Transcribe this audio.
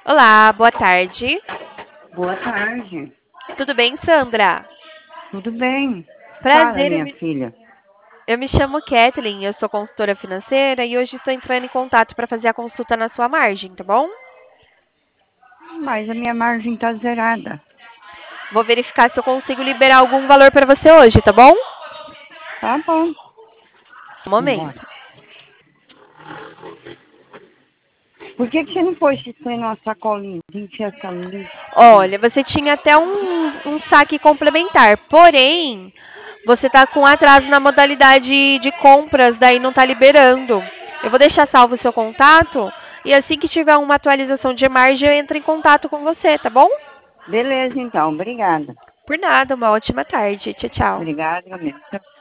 Olá, boa tarde. Boa tarde. Tudo bem, Sandra? Tudo bem? Fala, Prazer, minha filha. eu me chamo Kathleen, eu sou consultora financeira e hoje estou entrando em contato para fazer a consulta na sua margem, tá bom? Mas a minha margem tá zerada. Vou verificar se eu consigo liberar algum valor para você hoje, tá bom? Tá bom. Um Vambora. momento. Por que você não pôs isso aí numa sacolinha? Tinha essa lixo Olha, dentro. você tinha até um saque complementar, porém, você está com atraso na modalidade de compras, daí não está liberando. Eu vou deixar salvo o seu contato e assim que tiver uma atualização de margem, eu entro em contato com você, tá bom? Beleza, então. Obrigada. Por nada, uma ótima tarde. Tchau, tchau. Obrigada mesmo.